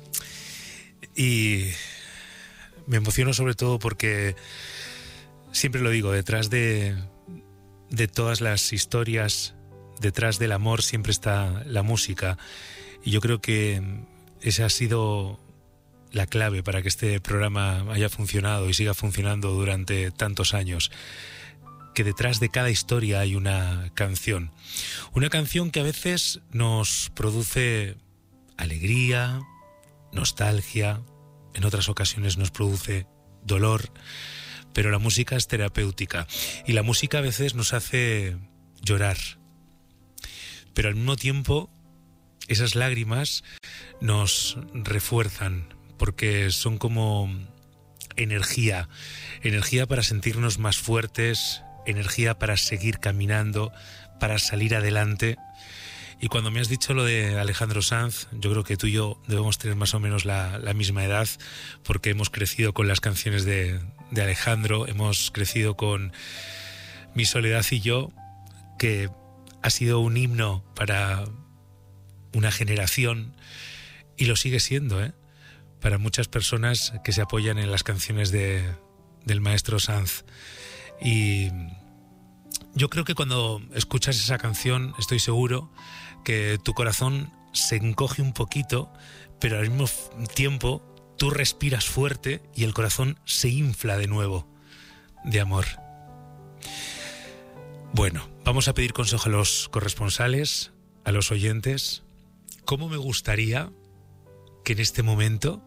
Y me emociono sobre todo porque, siempre lo digo, detrás de todas las historias, detrás del amor siempre está la música. Y yo creo que esa ha sido la clave para que este programa haya funcionado y siga funcionando durante tantos años. Que detrás de cada historia hay una canción. Una canción que a veces nos produce alegría, nostalgia, en otras ocasiones nos produce dolor, pero la música es terapéutica y la música a veces nos hace llorar. Pero al mismo tiempo, esas lágrimas nos refuerzan porque son como energía para sentirnos más fuertes, energía para seguir caminando, para salir adelante. Y cuando me has dicho lo de Alejandro Sanz, yo creo que tú y yo debemos tener más o menos la misma edad, porque hemos crecido con las canciones de Alejandro, hemos crecido con Mi soledad y yo, que ha sido un himno para una generación y lo sigue siendo, para muchas personas que se apoyan en las canciones del maestro Sanz. Y yo creo que cuando escuchas esa canción estoy seguro que tu corazón se encoge un poquito, pero al mismo tiempo tú respiras fuerte y el corazón se infla de nuevo de amor. Bueno, vamos a pedir consejo a los corresponsales, a los oyentes. ¿Cómo me gustaría que en este momento,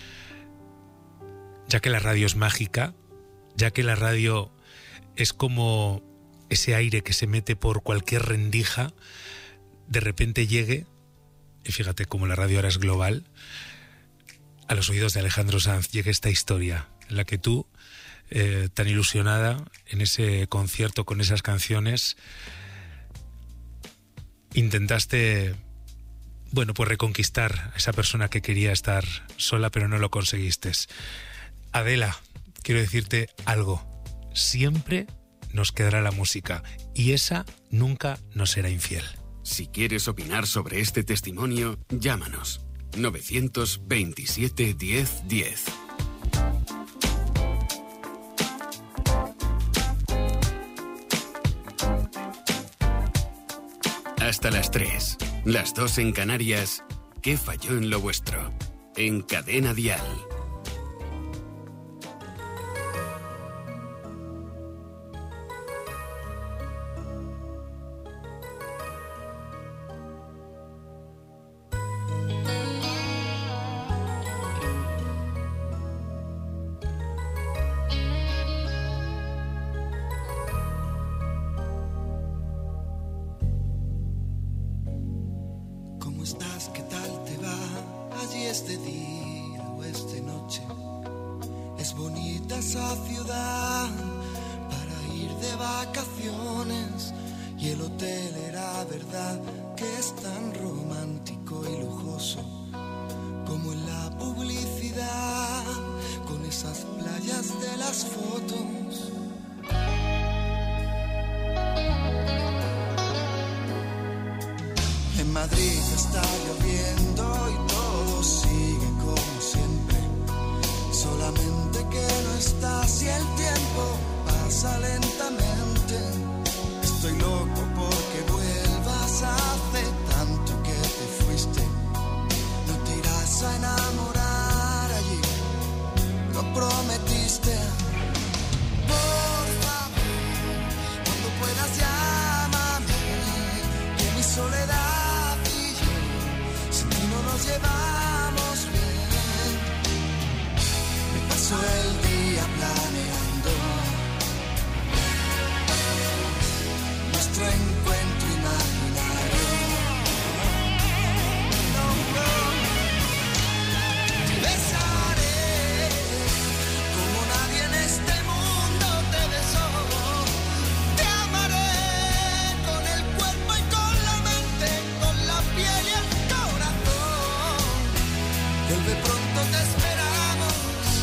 ya que la radio es mágica, ya que la radio es como ese aire que se mete por cualquier rendija, de repente llegue, y fíjate cómo la radio ahora es global, a los oídos de Alejandro Sanz llegue esta historia en la que tú, tan ilusionada en ese concierto con esas canciones, intentaste, bueno, pues reconquistar a esa persona que quería estar sola pero no lo conseguiste. Adela, quiero decirte algo, siempre nos quedará la música y esa nunca nos será infiel. Si quieres opinar sobre este testimonio, llámanos 927 10 10. Hasta las 3, las 2 en Canarias. ¿Qué falló en lo vuestro? En Cadena Dial. ¿Cómo estás? ¿Qué tal te va? Allí es de día o es de noche. Es bonita esa ciudad para ir de vacaciones. Y el hotel era verdad que es tan romántico y lujoso como en la publicidad, con esas playas de las fotos. En Madrid está lloviendo y todo sigue como siempre. Solamente que no estás y el tiempo pasa lentamente. Estoy loco porque vuelvas, hace tanto que te fuiste. No te irás a enamorar allí, lo prometiste. Por favor, cuando puedas llámame, que mi soledad y yo sin ti no nos llevamos bien. Me paso el día planeando nuestro encuentro imaginario. Te besaré como nadie en este mundo te besó. Te amaré con el cuerpo y con la mente, con la piel y el corazón. Vuelve pronto, te esperamos.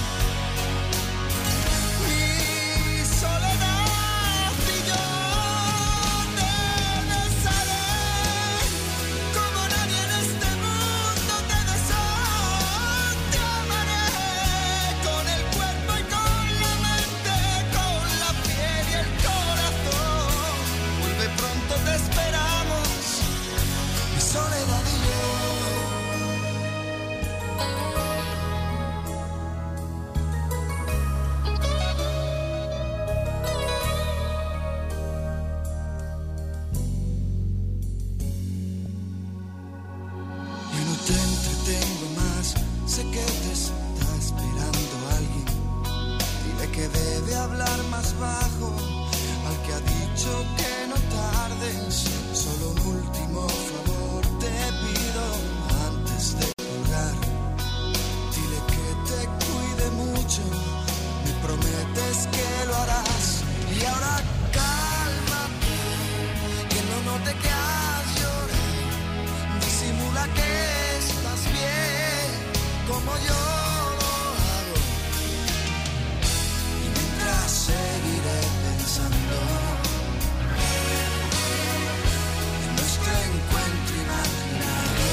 Mi soledad y yo te besaré como nadie en este mundo te besó. Te amaré con el cuerpo y con la mente, con la piel y el corazón. Vuelve pronto, te esperamos. Mi soledad y yo. Y no te entretengo más, sé que te está esperando alguien. Dile que debe hablar más bajo, al que ha dicho que no tardes. Solo un último favor te pido antes de colgar. Dile que te cuide mucho, me prometes que lo harás. Y ahora cálmate, que no note que has llorado. Disimula que estás bien, como yo lo hago. Y mientras seguiré pensando en nuestro encuentro imaginario.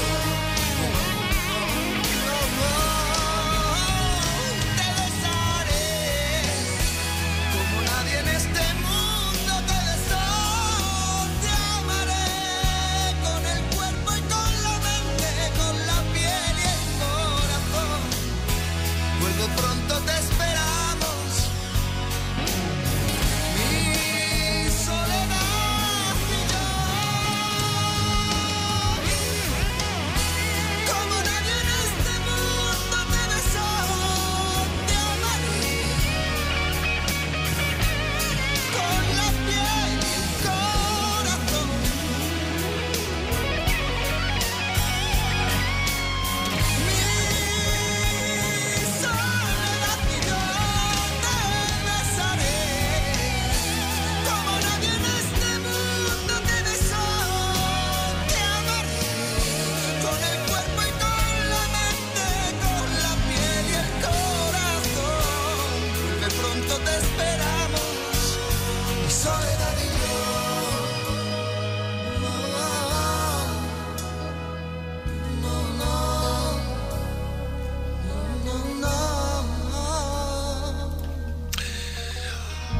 Te besaré como nadie en este mundo te besó. Te amaré con el cuerpo y con la mente, con la piel y el corazón.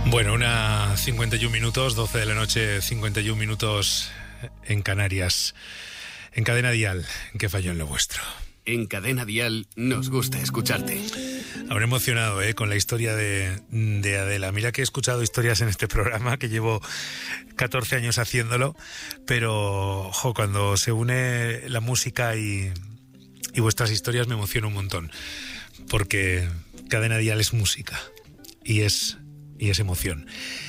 Bueno, 1:51 minutos, 12 de la noche, 51 minutos en Canarias. En Cadena Dial, ¿en qué falló en lo vuestro? En Cadena Dial nos gusta escucharte. Habré emocionado con la historia de Adela. Mira que he escuchado historias en este programa, que llevo 14 años haciéndolo, pero cuando se une la música y vuestras historias me emociona un montón, porque Cadena Dial es música y es emoción.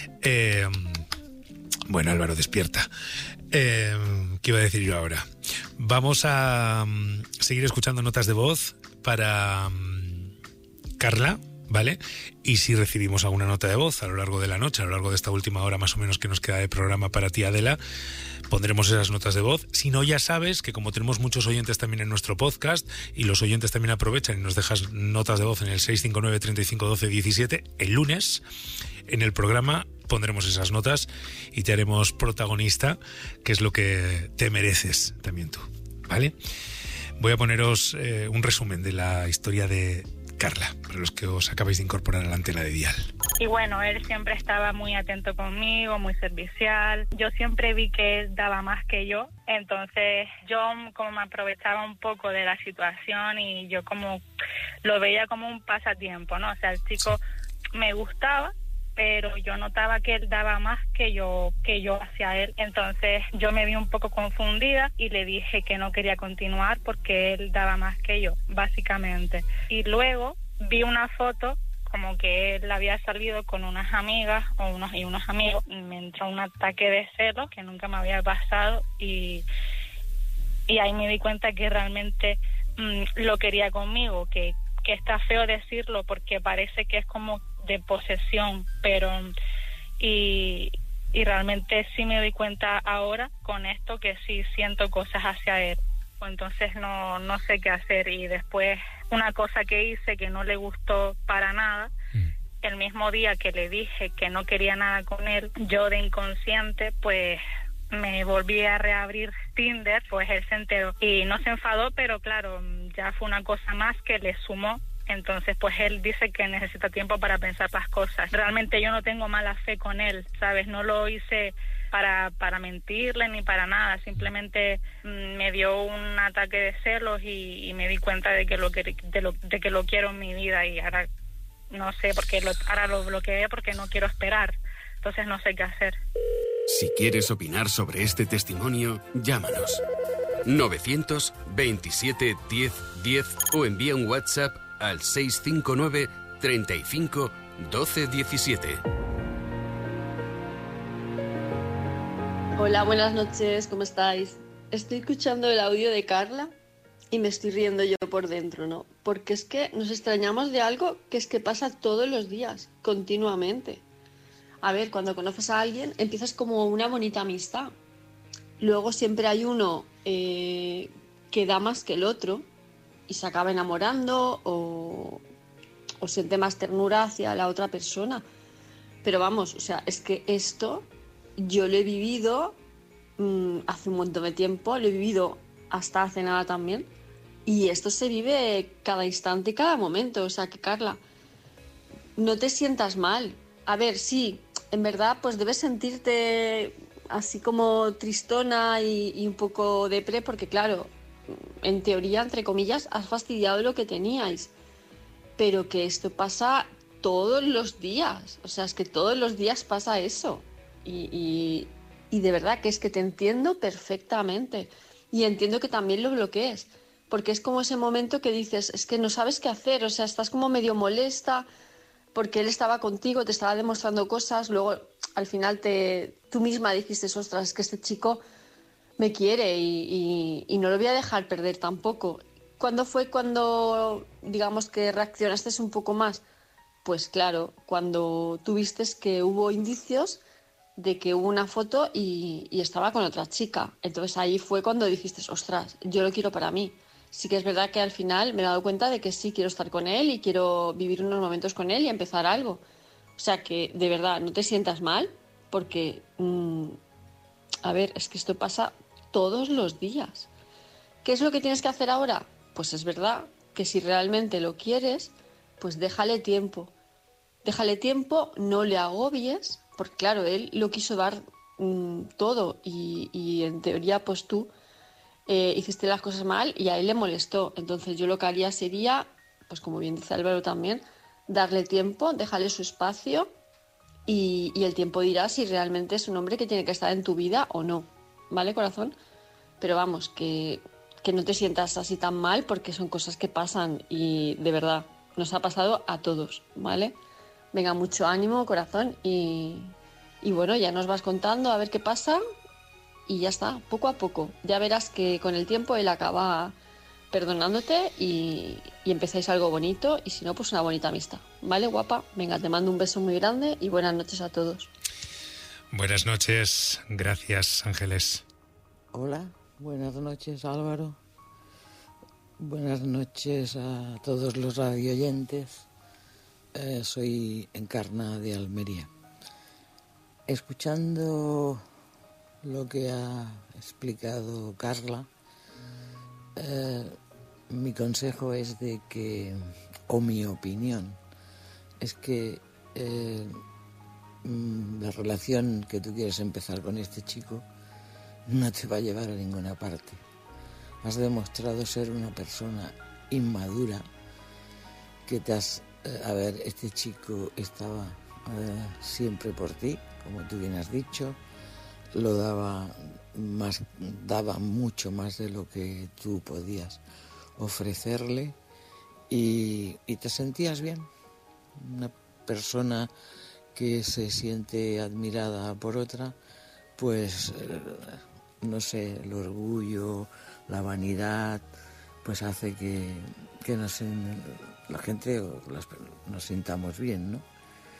Bueno, Álvaro, despierta. ¿Qué iba a decir yo ahora? Vamos a seguir escuchando notas de voz para Carla, ¿vale? Y si recibimos alguna nota de voz a lo largo de la noche, a lo largo de esta última hora más o menos que nos queda de programa para ti, Adela, pondremos esas notas de voz. Si no, ya sabes que como tenemos muchos oyentes también en nuestro podcast y los oyentes también aprovechan y nos dejas notas de voz en el 659 35 12 17, el lunes en el programa pondremos esas notas y te haremos protagonista, que es lo que te mereces también tú, ¿vale? Voy a poneros un resumen de la historia de Carla, para los que os acabáis de incorporar a la antena de Dial. Y bueno, él siempre estaba muy atento conmigo, muy servicial. Yo siempre vi que él daba más que yo. Entonces yo como me aprovechaba un poco de la situación y yo como lo veía como un pasatiempo, ¿no? O sea, el chico me gustaba, pero yo notaba que él daba más que yo hacia él. Entonces yo me vi un poco confundida y le dije que no quería continuar porque él daba más que yo, básicamente. Y luego vi una foto como que él había salido con unas amigas y unos amigos. Me entró un ataque de celos que nunca me había pasado y ahí me di cuenta que realmente lo quería conmigo, que está feo decirlo porque parece que es como de posesión, pero y realmente sí me doy cuenta ahora con esto que sí siento cosas hacia él. Entonces no sé qué hacer. Y después una cosa que hice que no le gustó para nada, el mismo día que le dije que no quería nada con él, yo de inconsciente pues me volví a reabrir Tinder, pues él se enteró y no se enfadó, pero claro, ya fue una cosa más que le sumó. Entonces, pues él dice que necesita tiempo para pensar las cosas. Realmente yo no tengo mala fe con él, ¿sabes? No lo hice para mentirle ni para nada. Simplemente me dio un ataque de celos y me di cuenta de que lo quiero en mi vida. Y ahora no sé, ahora lo bloqueé porque no quiero esperar. Entonces no sé qué hacer. Si quieres opinar sobre este testimonio, llámanos. 927 10 10 o envía un WhatsApp al 659 35 12 17. Hola, buenas noches, ¿cómo estáis? Estoy escuchando el audio de Carla y me estoy riendo yo por dentro, ¿no? Porque es que nos extrañamos de algo que es que pasa todos los días, continuamente. A ver, cuando conoces a alguien empiezas como una bonita amistad. Luego siempre hay uno que da más que el otro y se acaba enamorando o siente más ternura hacia la otra persona. Pero vamos, o sea, es que esto yo lo he vivido hace un montón de tiempo, lo he vivido hasta hace nada también, y esto se vive cada instante y cada momento. O sea que, Carla, no te sientas mal. A ver, sí, en verdad pues debes sentirte así como tristona y un poco depre porque claro, en teoría, entre comillas, has fastidiado lo que teníais, pero que esto pasa todos los días. O sea, es que todos los días pasa eso y de verdad que es que te entiendo perfectamente y entiendo que también lo bloquees, porque es como ese momento que dices, es que no sabes qué hacer. O sea, estás como medio molesta porque él estaba contigo, te estaba demostrando cosas, luego al final tú misma dijiste, ostras, es que este chico me quiere y no lo voy a dejar perder tampoco. ¿Cuándo fue cuando, digamos, que reaccionaste un poco más? Pues claro, cuando tuviste que hubo indicios de que hubo una foto y estaba con otra chica. Entonces ahí fue cuando dijiste, ostras, yo lo quiero para mí. Sí que es verdad que al final me he dado cuenta de que sí, quiero estar con él y quiero vivir unos momentos con él y empezar algo. O sea que, de verdad, no te sientas mal porque, a ver, es que esto pasa todos los días. ¿Qué es lo que tienes que hacer ahora? Pues es verdad que si realmente lo quieres, pues déjale tiempo. déjale tiempo, no le agobies, porque claro, él lo quiso dar todo y en teoría pues tú hiciste las cosas mal y a él le molestó. Entonces yo lo que haría sería, pues como bien dice Álvaro también, darle tiempo, dejarle su espacio y el tiempo dirá si realmente es un hombre que tiene que estar en tu vida o no, ¿vale, corazón? Pero vamos, que no te sientas así tan mal porque son cosas que pasan y de verdad nos ha pasado a todos, ¿vale? Venga, mucho ánimo, corazón, y bueno, ya nos vas contando a ver qué pasa y ya está, poco a poco. Ya verás que con el tiempo él acaba perdonándote y empezáis algo bonito y si no, pues una bonita amistad, ¿vale, guapa? Venga, te mando un beso muy grande y buenas noches a todos. Buenas noches, gracias, Ángeles. Hola, buenas noches, Álvaro. Buenas noches a todos los radioyentes. Soy Encarna de Almería. Escuchando lo que ha explicado Carla, mi consejo es de que, o mi opinión, es que la relación que tú quieres empezar con este chico no te va a llevar a ninguna parte. Has demostrado ser una persona inmadura, que te has... a ver, este chico estaba siempre por ti, como tú bien has dicho, lo daba mucho más de lo que tú podías ofrecerle y te sentías bien. Una persona que se siente admirada por otra, pues no sé, el orgullo, la vanidad, pues hace que la gente nos sintamos bien, ¿no?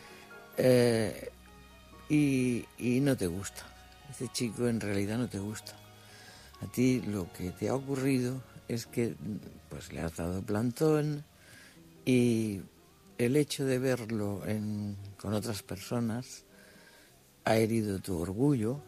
Y no te gusta. Este chico en realidad no te gusta. A ti lo que te ha ocurrido es que pues le has dado plantón y el hecho de verlo con otras personas ha herido tu orgullo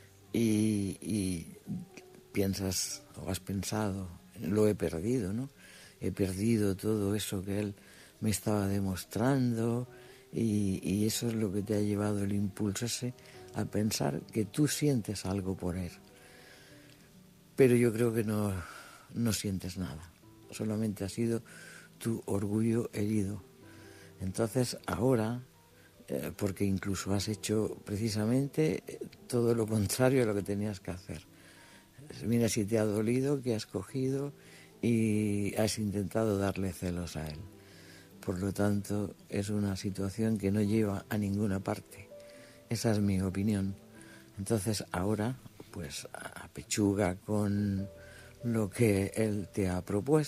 y piensas o has pensado, lo he perdido, ¿no? He perdido todo eso que él me estaba demostrando y eso es lo que te ha llevado el impulso ese a pensar que tú sientes algo por él. Pero yo creo que no sientes nada, solamente ha sido tu orgullo herido. Entonces ahora, porque incluso has hecho precisamente todo lo contrario a lo que tenías que hacer. Mira si te ha dolido que has cogido y has intentado darle celos a él. Por lo tanto, es una situación que no lleva a ninguna parte. Esa es mi opinión. Entonces ahora, pues apechuga con lo que él te ha propuesto.